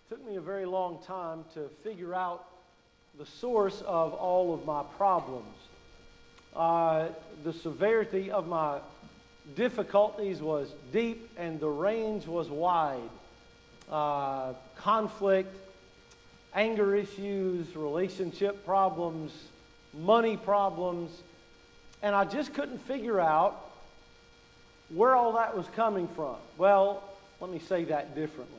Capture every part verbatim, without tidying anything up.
Took me a very long time to figure out the source of all of my problems. Uh, the severity of my difficulties was deep and the range was wide. Uh, conflict, anger issues, relationship problems, money problems, and I just couldn't figure out where all that was coming from. Well, let me say that differently.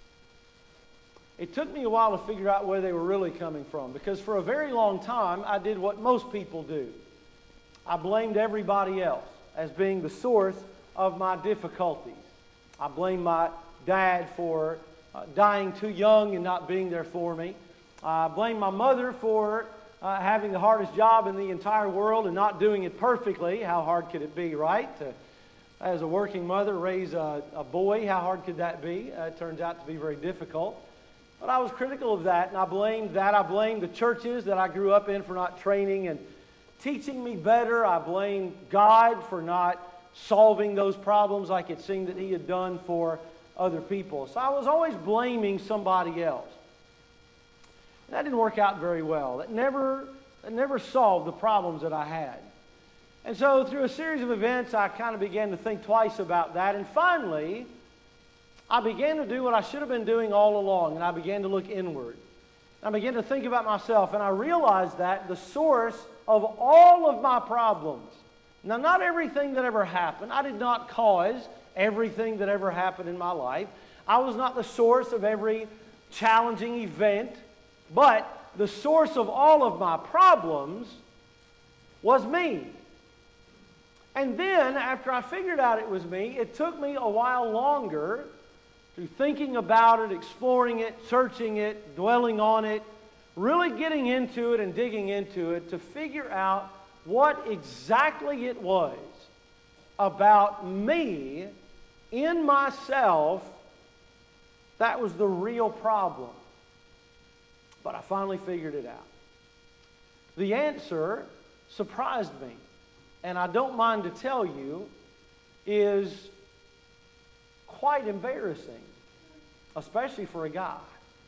It took me a while to figure out where they were really coming from, because for a very long time I did what most people do. I blamed everybody else as being the source of my difficulties. I blamed my dad for uh, dying too young and not being there for me. I blamed my mother for uh, having the hardest job in the entire world and not doing it perfectly. How hard could it be, right? To, as a working mother, raise a, a boy, how hard could that be? Uh, it turns out to be very difficult. But I was critical of that, and I blamed that. I blamed the churches that I grew up in for not training and teaching me better. I blamed God for not solving those problems like it seemed that He had done for other people. So I was always blaming somebody else. And that didn't work out very well. It never, it never solved the problems that I had. And so through a series of events, I kind of began to think twice about that. And finally, I began to do what I should have been doing all along, and I began to look inward. I began to think about myself, and I realized that the source of all of my problems, now not everything that ever happened, I did not cause everything that ever happened in my life. I was not the source of every challenging event, but the source of all of my problems was me. And then, after I figured out it was me, it took me a while longer through thinking about it, exploring it, searching it, dwelling on it, really getting into it and digging into it to figure out what exactly it was about me, in myself, that was the real problem. But I finally figured it out. The answer surprised me, and I don't mind to tell you, is quite embarrassing, especially for a guy.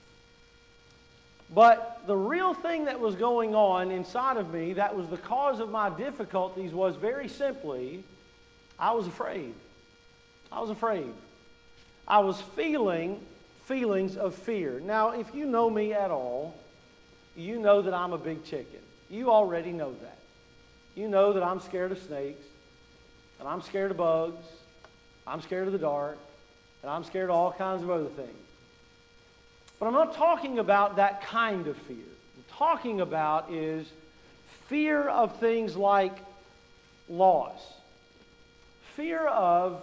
But the real thing that was going on inside of me that was the cause of my difficulties was very simply, I was afraid. I was afraid. I was feeling feelings of fear. Now, if you know me at all, you know that I'm a big chicken. You already know that. You know that I'm scared of snakes, and I'm scared of bugs, I'm scared of the dark, and I'm scared of all kinds of other things. But I'm not talking about that kind of fear. I'm talking about is fear of things like loss. Fear of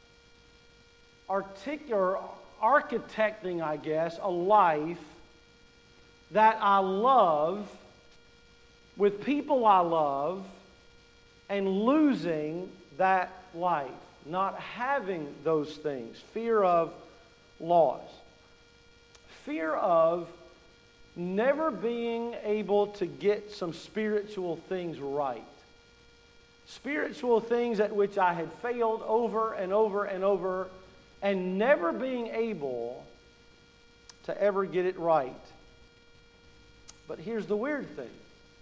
artic- or architecting, I guess, a life that I love with people I love and losing that life. Not having those things. Fear of loss. Fear of never being able to get some spiritual things right. Spiritual things at which I had failed over and over and over, and never being able to ever get it right. But here's the weird thing.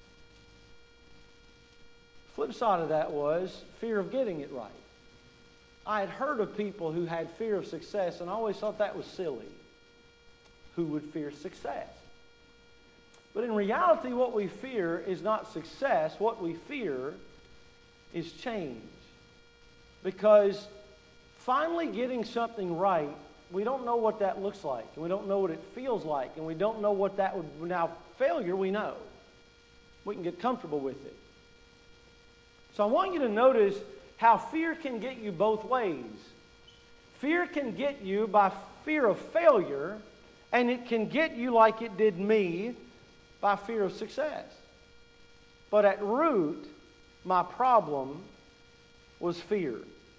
Flip side of that was fear of getting it right. I had heard of people who had fear of success, and I always thought that was silly. Who would fear success? But in reality, what we fear is not success. What we fear is change. Because finally getting something right, we don't know what that looks like, and we don't know what it feels like, and we don't know what that would... Now, failure, we know. We can get comfortable with it. So I want you to notice how fear can get you both ways. Fear can get you by fear of failure, and it can get you like it did me by fear of success. But at root, my problem was fear.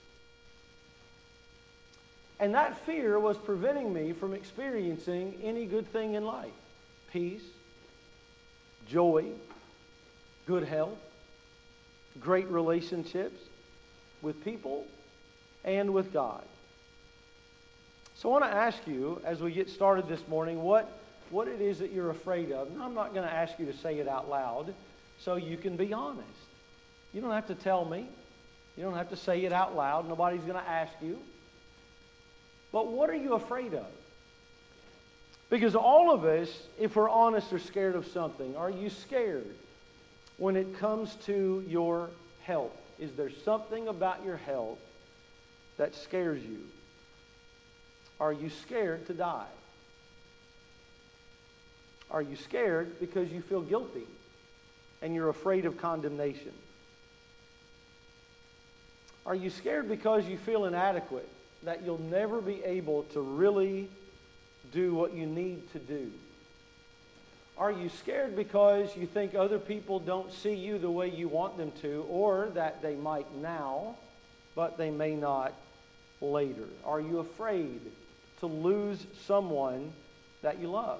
And that fear was preventing me from experiencing any good thing in life. Peace, joy, good health, great relationships with people and with God. So I want to ask you, as we get started this morning, what, what it is that you're afraid of. And I'm not going to ask you to say it out loud, so you can be honest. You don't have to tell me. You don't have to say it out loud. Nobody's going to ask you. But what are you afraid of? Because all of us, if we're honest, are scared of something. Are you scared when it comes to your health? Is there something about your health that scares you? Are you scared to die? Are you scared because you feel guilty and you're afraid of condemnation? Are you scared because you feel inadequate, that you'll never be able to really do what you need to do? Are you scared because you think other people don't see you the way you want them to, or that they might now, but they may not later? Are you afraid to lose someone that you love?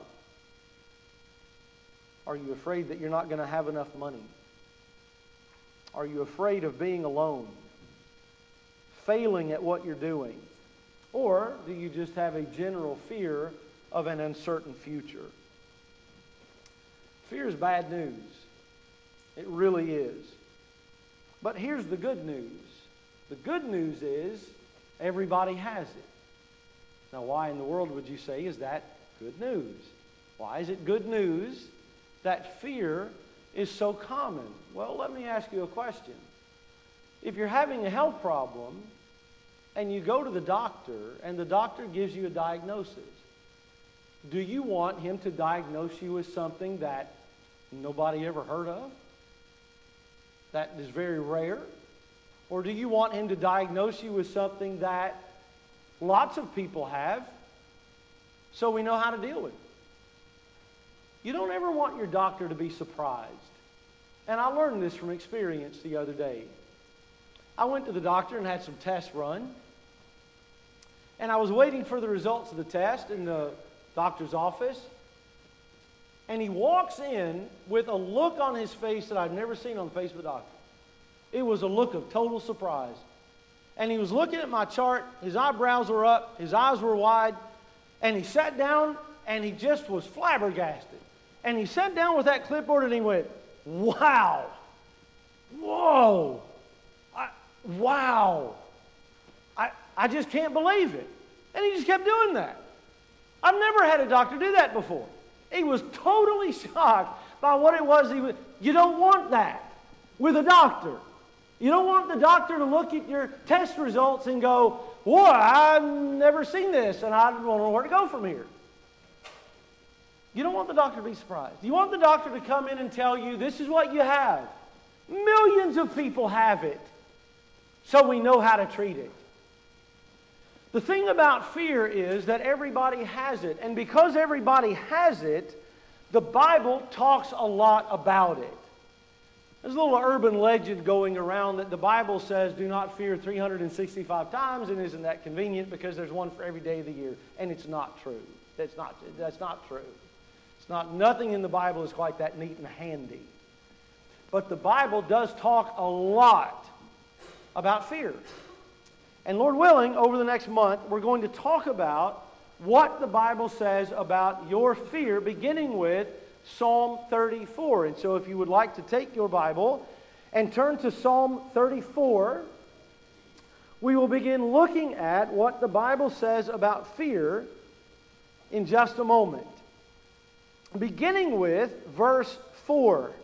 Are you afraid that you're not going to have enough money? Are you afraid of being alone, failing at what you're doing? Or do you just have a general fear of an uncertain future? Fear is bad news. It really is. But here's the good news. The good news is everybody has it. Now, why in the world would you say is that good news? Why is it good news that fear is so common? Well, let me ask you a question. If you're having a health problem and you go to the doctor and the doctor gives you a diagnosis, do you want him to diagnose you with something that nobody ever heard of, that is very rare? Or do you want him to diagnose you with something that lots of people have, so we know how to deal with it? You don't ever want your doctor to be surprised. And I learned this from experience the other day. I went to the doctor and had some tests run. And I was waiting for the results of the test in the doctor's office. And he walks in with a look on his face that I've never seen on the face of a doctor. It was a look of total surprise. And he was looking at my chart. His eyebrows were up. His eyes were wide. And he sat down and he just was flabbergasted. And he sat down with that clipboard and he went, wow. Whoa. I, wow. I, I just can't believe it. And he just kept doing that. I've never had a doctor do that before. He was totally shocked by what it was he was. You don't want that with a doctor. You don't want the doctor to look at your test results and go, boy, I've never seen this and I don't know where to go from here. You don't want the doctor to be surprised. You want the doctor to come in and tell you, this is what you have. Millions of people have it, so we know how to treat it. The thing about fear is that everybody has it. And because everybody has it, the Bible talks a lot about it. There's a little urban legend going around that the Bible says do not fear three hundred sixty-five times, and isn't that convenient because there's one for every day of the year. And it's not true. That's not, that's not true. It's not, nothing in the Bible is quite that neat and handy. But the Bible does talk a lot about fear. And Lord willing, over the next month, we're going to talk about what the Bible says about your fear, beginning with Psalm thirty-four. And so if you would like to take your Bible and turn to Psalm thirty-four, we will begin looking at what the Bible says about fear in just a moment. Beginning with verse four,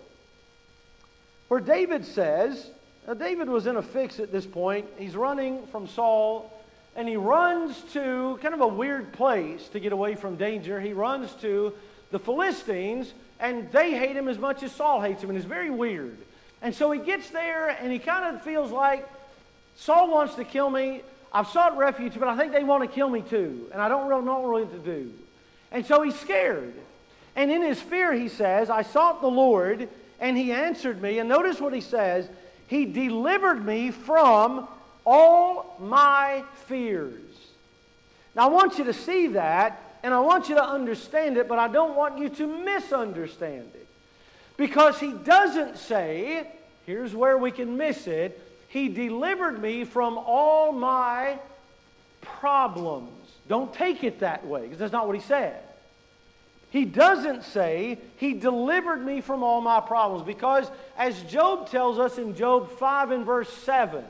where David says, now David was in a fix at this point. He's running from Saul, and he runs to kind of a weird place to get away from danger. He runs to the Philistines, and they hate him as much as Saul hates him, and it's very weird. And so he gets there, and he kind of feels like, Saul wants to kill me. I've sought refuge, but I think they want to kill me too, and I don't really know what to do. And so he's scared. And in his fear, he says, I sought the Lord, and he answered me. And notice what he says. He delivered me from all my fears. Now, I want you to see that, and I want you to understand it, but I don't want you to misunderstand it. Because he doesn't say, here's where we can miss it, he delivered me from all my problems. Don't take it that way, because that's not what he said. He doesn't say, He delivered me from all my problems, because as Job tells us in Job five and verse seven,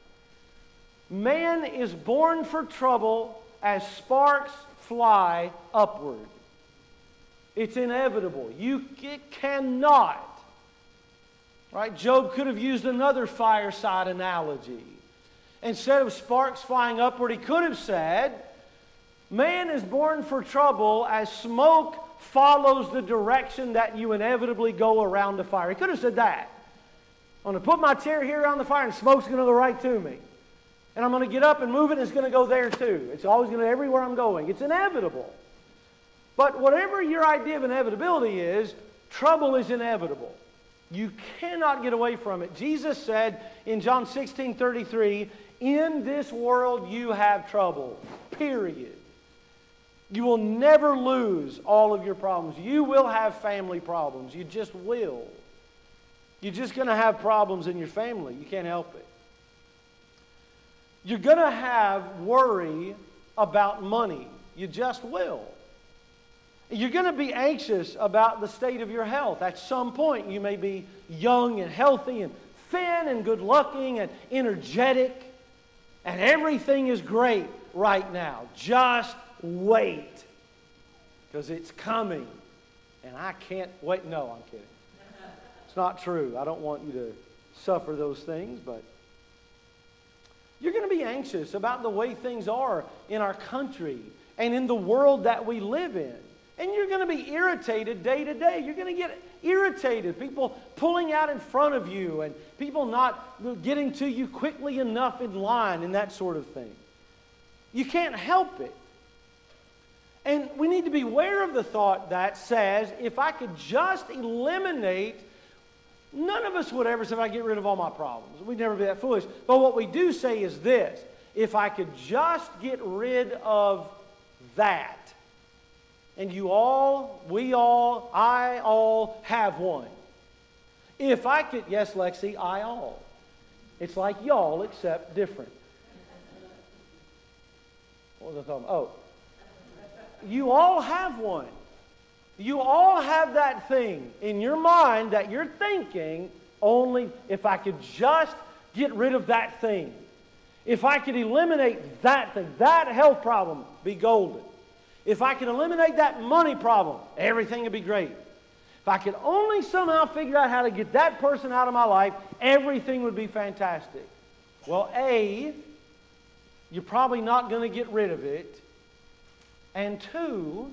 man is born for trouble as sparks fly upward. It's inevitable. You it cannot. Right? Job could have used another fireside analogy. Instead of sparks flying upward, he could have said, man is born for trouble as smoke follows the direction that you inevitably go around the fire. He could have said that. I'm going to put my chair here around the fire and smoke's going to go right to me. And I'm going to get up and move it and it's going to go there too. It's always going to, everywhere I'm going. It's inevitable. But whatever your idea of inevitability is, trouble is inevitable. You cannot get away from it. Jesus said in John sixteen thirty-three, in this world you have trouble. Period. You will never lose all of your problems. You will have family problems. You just will. You're just going to have problems in your family. You can't help it. You're going to have worry about money. You just will. You're going to be anxious about the state of your health. At some point, you may be young and healthy and thin and good-looking and energetic, and everything is great right now. Just wait, because it's coming, and I can't wait. No, I'm kidding. It's not true. I don't want you to suffer those things, but you're going to be anxious about the way things are in our country and in the world that we live in. And you're going to be irritated day to day. You're going to get irritated. People pulling out in front of you and people not getting to you quickly enough in line and that sort of thing. You can't help it. And we need to be aware of the thought that says, if I could just eliminate, none of us would ever say, if I get rid of all my problems. We'd never be that foolish. But what we do say is this: if I could just get rid of that, and you all, we all, I all have one. If I could, yes, Lexi, I all. It's like y'all, except different. What was I talking about? Oh. You all have one. You all have that thing in your mind that you're thinking, only if I could just get rid of that thing. If I could eliminate that thing, that health problem, be golden. If I could eliminate that money problem, everything would be great. If I could only somehow figure out how to get that person out of my life, everything would be fantastic. Well, A, you're probably not going to get rid of it. And two,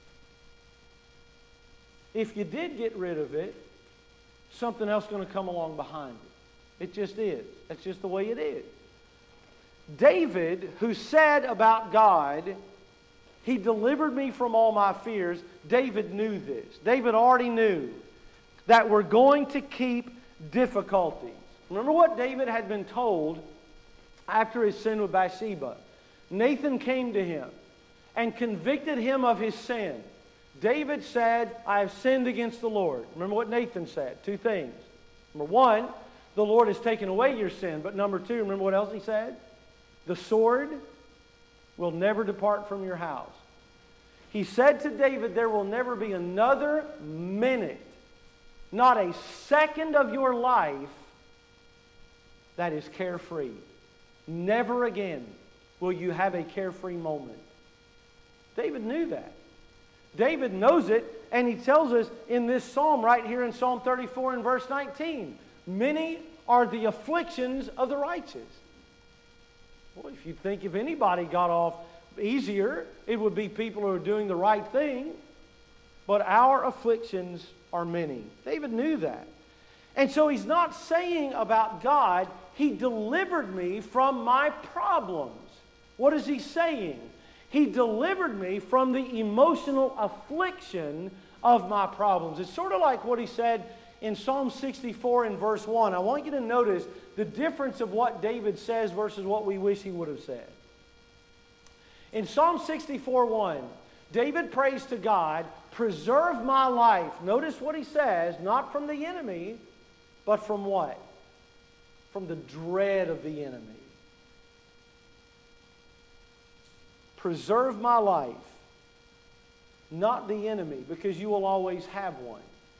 if you did get rid of it, something else is going to come along behind it. It just is. That's just the way it is. David, who said about God, He delivered me from all my fears, David knew this. David already knew that we're going to keep difficulties. Remember what David had been told after his sin with Bathsheba. Nathan came to him and convicted him of his sin. David said, I have sinned against the Lord. Remember what Nathan said? Two things. Number one, the Lord has taken away your sin. But number two, remember what else he said? The sword will never depart from your house. He said to David, there will never be another minute, not a second of your life that is carefree. Never again will you have a carefree moment. David knew that. David knows it, and he tells us in this psalm right here in Psalm thirty-four and verse nineteen, many are the afflictions of the righteous. Well, if you think if anybody got off easier, it would be people who are doing the right thing. But our afflictions are many. David knew that. And so he's not saying about God, He delivered me from my problems. What is he saying? He delivered me from the emotional affliction of my problems. It's sort of like what he said in Psalm sixty-four and verse one. I want you to notice the difference of what David says versus what we wish he would have said. In Psalm sixty-four one, David prays to God, preserve my life. Notice what he says, not from the enemy, but from what? From the dread of the enemy. preserve my life, not the enemy, because you will always have one.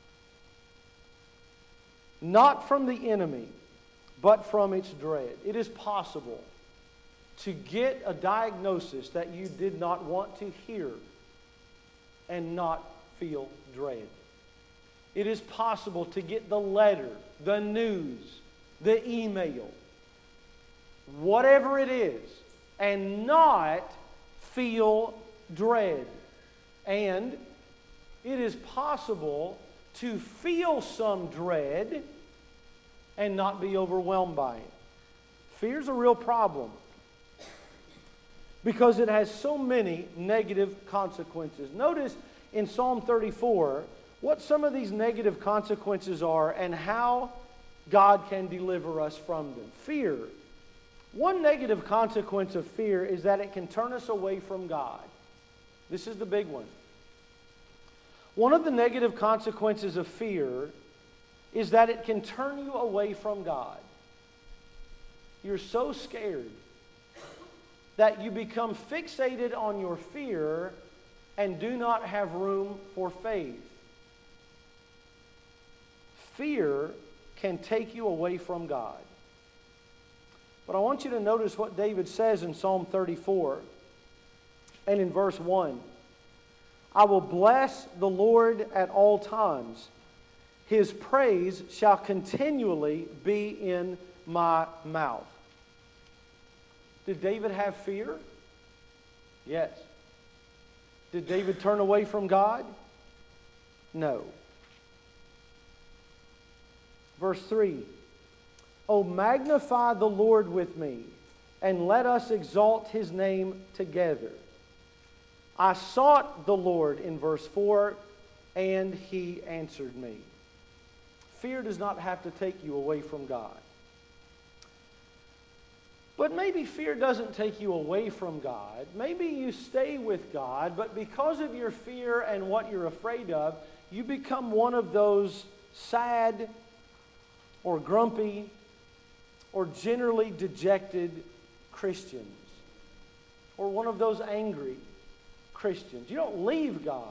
Not from the enemy, but from its dread. It is possible to get a diagnosis that you did not want to hear and not feel dread. It is possible to get the letter, the news, the email, whatever it is, and not feel dread. And it is possible to feel some dread and not be overwhelmed by it. Fear's a real problem because it has so many negative consequences. Notice in Psalm thirty-four what some of these negative consequences are and how God can deliver us from them. Fear. One negative consequence of fear is that it can turn us away from God. This is the big one. One of the negative consequences of fear is that it can turn you away from God. You're so scared that you become fixated on your fear and do not have room for faith. Fear can take you away from God. But I want you to notice what David says in Psalm thirty-four and in verse one. I will bless the Lord at all times. His praise shall continually be in my mouth. Did David have fear? Yes. Did David turn away from God? No. Verse three. Oh, magnify the Lord with me, and let us exalt His name together. I sought the Lord in verse four, and He answered me. Fear does not have to take you away from God. But maybe fear doesn't take you away from God. Maybe you stay with God, but because of your fear and what you're afraid of, you become one of those sad or grumpy or generally dejected Christians, or one of those angry Christians. You don't leave God,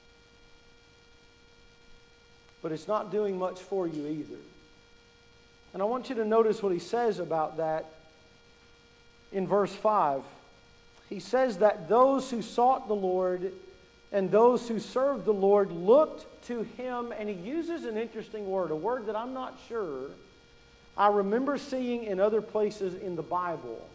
but it's not doing much for you either. And I want you to notice what he says about that in verse five. He says that those who sought the Lord and those who served the Lord looked to Him, and he uses an interesting word, a word that I'm not sure I remember seeing in other places in the Bible.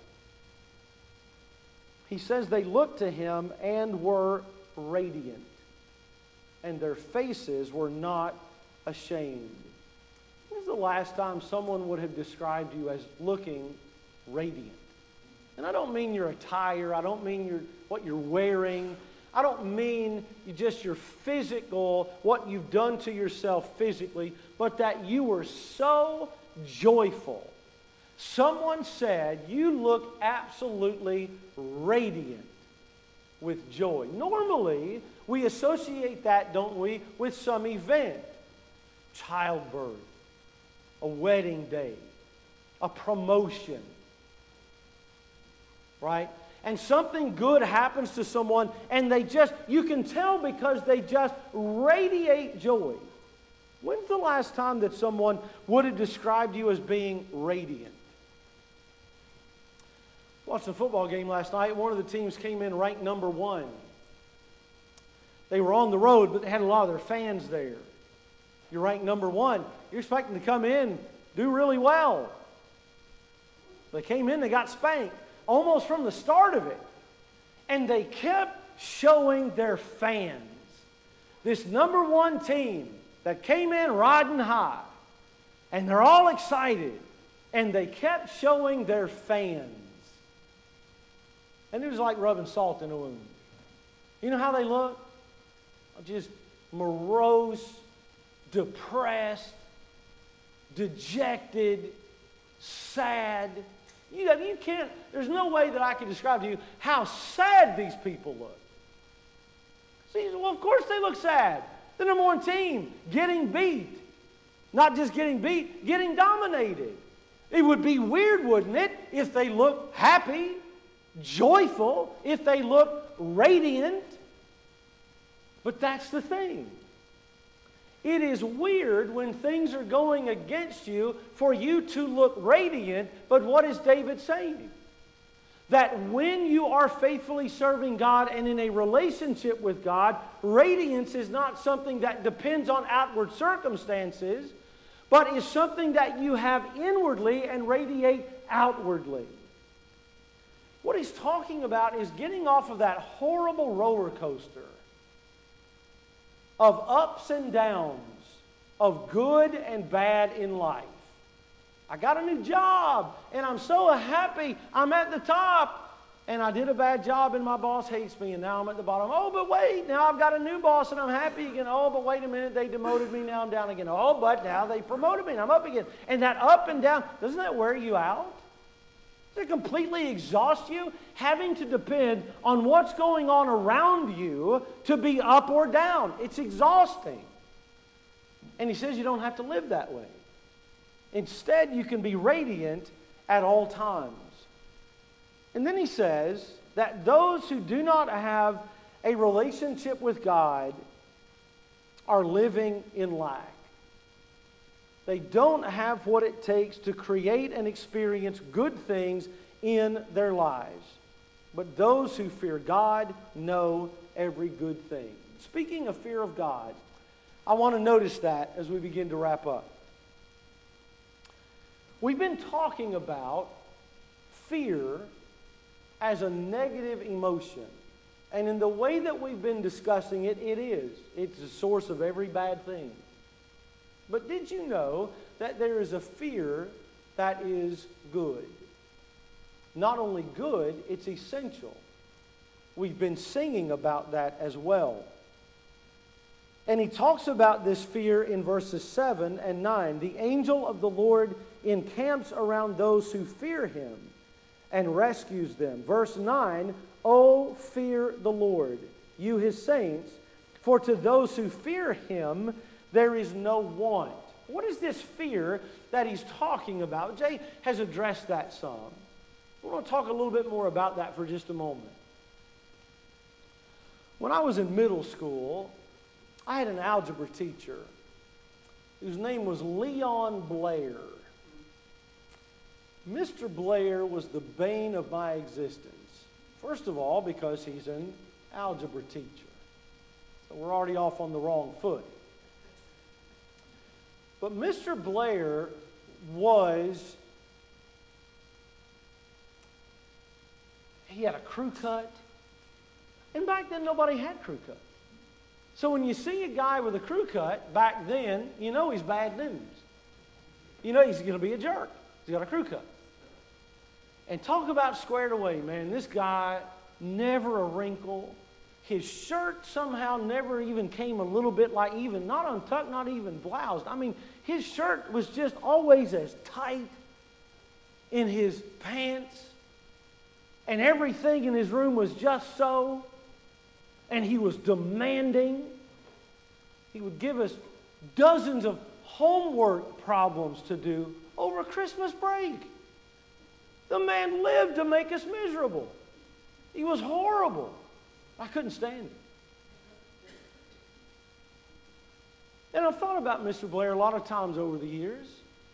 He says they looked to Him and were radiant, and their faces were not ashamed. When was the last time someone would have described you as looking radiant? And I don't mean your attire, I don't mean your what you're wearing, I don't mean just your physical, what you've done to yourself physically, but that you were so joyful. Someone said, you look absolutely radiant with joy. Normally, we associate that, don't we, with some event. Childbirth, a wedding day, a promotion, right? And something good happens to someone, and they just, you can tell because they just radiate joy. When's the last time that someone would have described you as being radiant? Watched a football game last night. One of the teams came in ranked number one. They were on the road, but they had a lot of their fans there. You're ranked number one. You're expecting to come in, do really well. They came in, they got spanked almost from the start of it. And they kept showing their fans. This number one team that came in riding high. And they're all excited. And they kept showing their fans. And it was like rubbing salt in a wound. You know how they look? Just morose, depressed, dejected, sad. You, you can't, there's no way that I can describe to you how sad these people look. See, well, of course they look sad. The number one team getting beat. Not just getting beat, getting dominated. It would be weird, wouldn't it, if they looked happy? joyful, if they look radiant. But that's the thing. It is weird when things are going against you for you to look radiant, but what is David saying? That when you are faithfully serving God and in a relationship with God, radiance is not something that depends on outward circumstances, but is something that you have inwardly and radiate outwardly. What he's talking about is getting off of that horrible roller coaster of ups and downs, of good and bad in life. I got a new job, and I'm so happy I'm at the top, and I did a bad job, and my boss hates me, and now I'm at the bottom. Oh, but wait, now I've got a new boss, and I'm happy again. Oh, but wait a minute, they demoted me, now I'm down again. Oh, but now they promoted me, and I'm up again. And that up and down, doesn't that wear you out? Does it completely exhaust you? Having to depend on what's going on around you to be up or down. It's exhausting. And he says you don't have to live that way. Instead, you can be radiant at all times. And then he says that those who do not have a relationship with God are living in lack. They don't have what it takes to create and experience good things in their lives. But those who fear God know every good thing. Speaking of fear of God, I want to notice that as we begin to wrap up. We've been talking about fear as a negative emotion. And in the way that we've been discussing it, it is. It's the source of every bad thing. But did you know that there is a fear that is good? Not only good, it's essential. We've been singing about that as well. And he talks about this fear in verses seven and nine. The angel of the Lord encamps around those who fear him and rescues them. Verse nine, O fear the Lord, you his saints, for to those who fear him there is no want. What is this fear that he's talking about? Jay has addressed that some. I want to talk a little bit more about that for just a moment. When I was in middle school, I had an algebra teacher whose name was Leon Blair. Mister Blair was the bane of my existence. First of all, because he's an algebra teacher. So we're already off on the wrong foot. But Mister Blair was, he had a crew cut. And back then, nobody had crew cuts. So when you see a guy with a crew cut, back then, you know he's bad news. You know he's going to be a jerk. He's got a crew cut. And talk about squared away, man. This guy, never a wrinkle. His shirt somehow never even came a little bit like even, not untucked, not even bloused. I mean, his shirt was just always as tight in his pants. And everything in his room was just so. And he was demanding. He would give us dozens of homework problems to do over Christmas break. The man lived to make us miserable. He was horrible. I couldn't stand it. And I've thought about Mister Blair a lot of times over the years.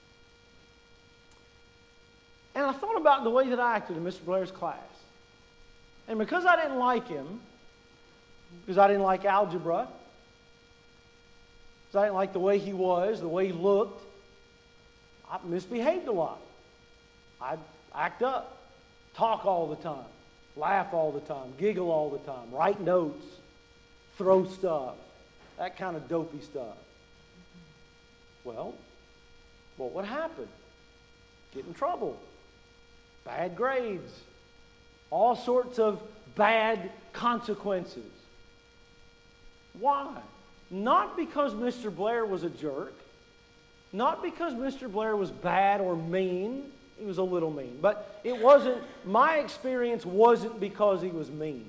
And I thought about the way that I acted in Mister Blair's class. And because I didn't like him, because I didn't like algebra, because I didn't like the way he was, the way he looked, I misbehaved a lot. I'd act up, talk all the time, laugh all the time, giggle all the time, write notes, throw stuff, that kind of dopey stuff. Well, what would happen? Get in trouble. Bad grades. All sorts of bad consequences. Why? Not because Mister Blair was a jerk. Not because Mister Blair was bad or mean. He was a little mean. But it wasn't, my experience wasn't because he was mean.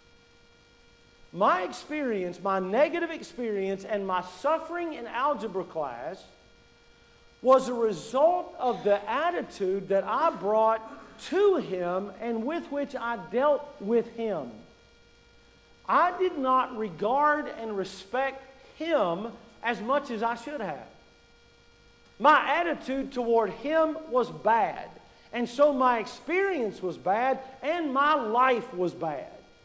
My experience, my negative experience, and my suffering in algebra class was a result of the attitude that I brought to him and with which I dealt with him. I did not regard and respect him as much as I should have. My attitude toward him was bad. And so my experience was bad and my life was bad.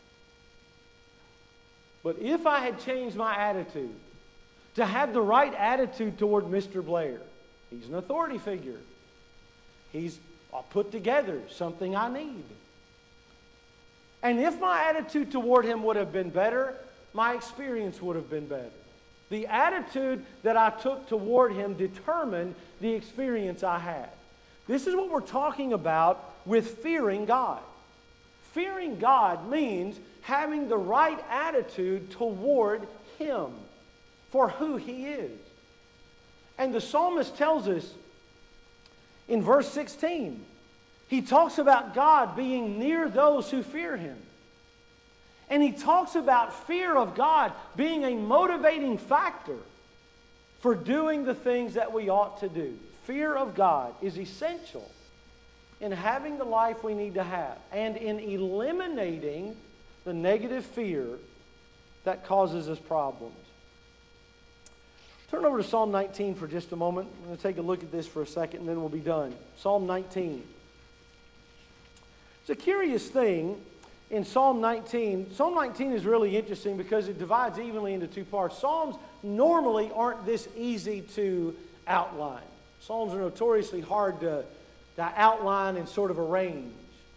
But if I had changed my attitude to have the right attitude toward Mister Blair, he's an authority figure. He's put together something I need. And if my attitude toward him would have been better, my experience would have been better. The attitude that I took toward him determined the experience I had. This is what we're talking about with fearing God. Fearing God means having the right attitude toward him for who he is. And the psalmist tells us in verse sixteen, he talks about God being near those who fear him. And he talks about fear of God being a motivating factor for doing the things that we ought to do. Fear of God is essential in having the life we need to have and in eliminating the negative fear that causes us problems. Turn over to Psalm nineteen for just a moment. I'm going to take a look at this for a second and then we'll be done. Psalm nineteen. It's a curious thing in Psalm nineteen. Psalm nineteen is really interesting because it divides evenly into two parts. Psalms normally aren't this easy to outline. Psalms are notoriously hard to, to outline and sort of arrange.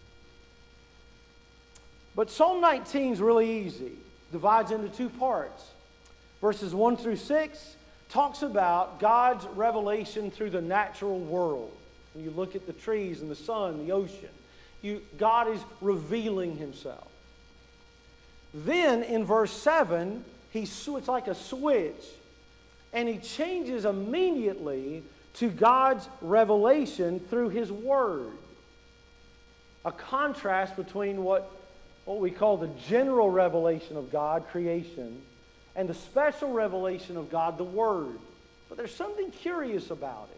But Psalm nineteen is really easy. Divides into two parts. Verses one through six talks about God's revelation through the natural world. When you look at the trees and the sun, the ocean, you, God is revealing himself. Then in verse seven, he, it's like a switch, and he changes immediately to God's revelation through his word. A contrast between what, what we call the general revelation of God, creation, and the special revelation of God, the word. But there's something curious about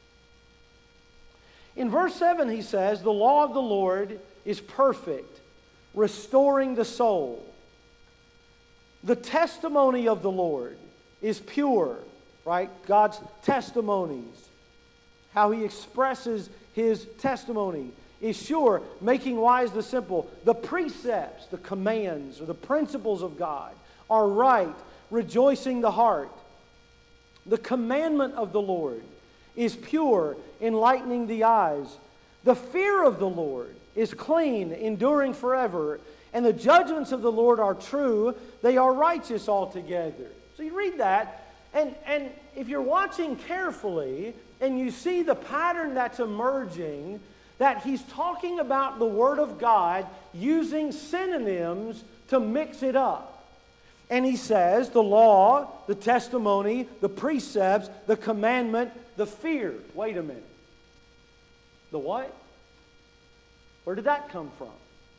it. In verse seven he says, the law of the Lord is perfect, restoring the soul. The testimony of the Lord is pure, right? God's testimonies, how he expresses his testimony is sure, making wise the simple. The precepts, the commands, or the principles of God are right, rejoicing the heart. The commandment of the Lord is pure, enlightening the eyes. The fear of the Lord is clean, enduring forever. And the judgments of the Lord are true, they are righteous altogether. So you read that, and, and if you're watching carefully, and you see the pattern that's emerging, that he's talking about the Word of God using synonyms to mix it up. And he says the law, the testimony, the precepts, the commandment, the fear. Wait a minute. The what? Where did that come from?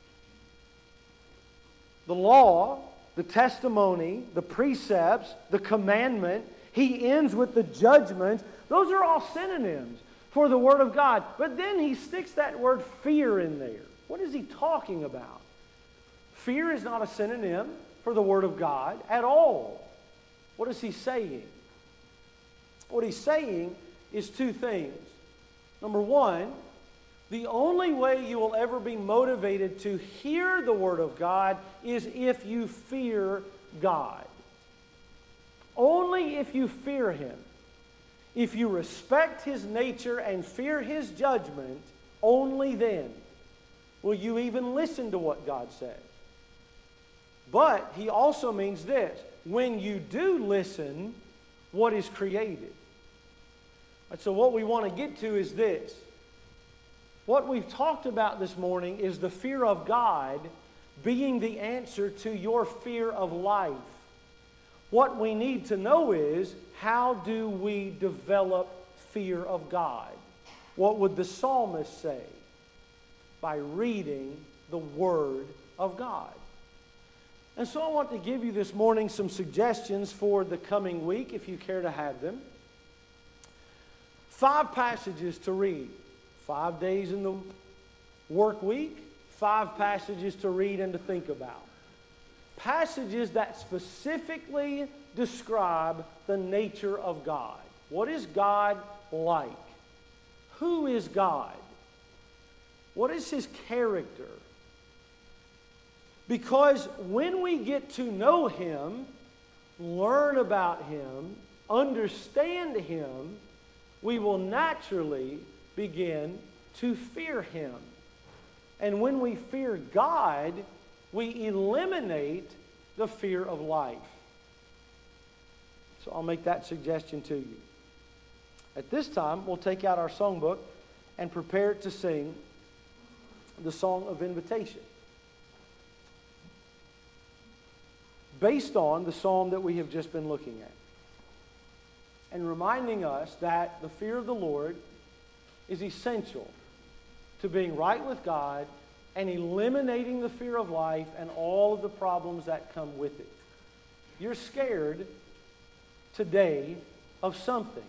The law, the testimony, the precepts, the commandment. He ends with the judgments. Those are all synonyms for the Word of God. But then he sticks that word fear in there. What is he talking about? Fear is not a synonym for the Word of God at all. What is he saying? What he's saying is two things. Number one, the only way you will ever be motivated to hear the Word of God is if you fear God. Only if you fear Him. If you respect His nature and fear His judgment, only then will you even listen to what God says. But He also means this: when you do listen, what is created? And so what we want to get to is this. What we've talked about this morning is the fear of God being the answer to your fear of life. What we need to know is, how do we develop fear of God? What would the psalmist say? By reading the Word of God. And so I want to give you this morning some suggestions for the coming week, if you care to have them. Five passages to read. Five days in the work week, five passages to read and to think about. Passages that specifically describe the nature of God. What is God like? Who is God? What is His character? Because when we get to know Him, learn about Him, understand Him, we will naturally begin to fear Him. And when we fear God, we eliminate the fear of life. So I'll make that suggestion to you. At this time, we'll take out our songbook and prepare to sing the song of invitation, based on the psalm that we have just been looking at, and reminding us that the fear of the Lord is essential to being right with God and eliminating the fear of life and all of the problems that come with it. You're scared today of something,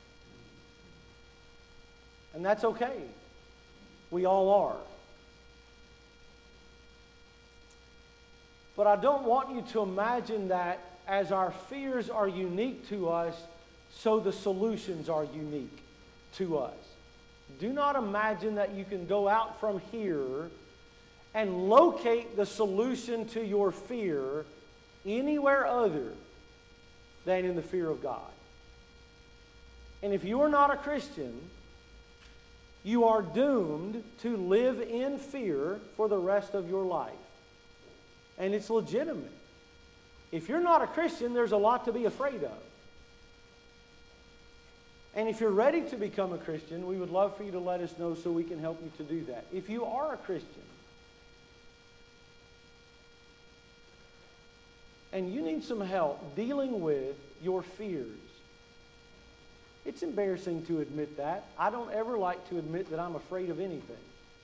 and that's okay. We all are. But I don't want you to imagine that as our fears are unique to us, so the solutions are unique to us. Do not imagine that you can go out from here and locate the solution to your fear anywhere other than in the fear of God. And if you are not a Christian, you are doomed to live in fear for the rest of your life. And it's legitimate. If you're not a Christian, there's a lot to be afraid of. And if you're ready to become a Christian, we would love for you to let us know so we can help you to do that. If you are a Christian and you need some help dealing with your fears, it's embarrassing to admit that. I don't ever like to admit that I'm afraid of anything.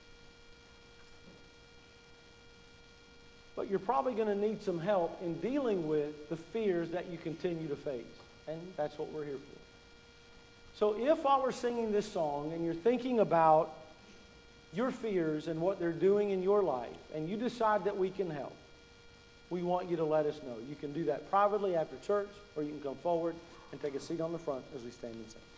But you're probably going to need some help in dealing with the fears that you continue to face. And that's what we're here for. So if while we're singing this song and you're thinking about your fears and what they're doing in your life, and you decide that we can help, we want you to let us know. You can do that privately after church, or you can come forward and take a seat on the front as we stand and sing.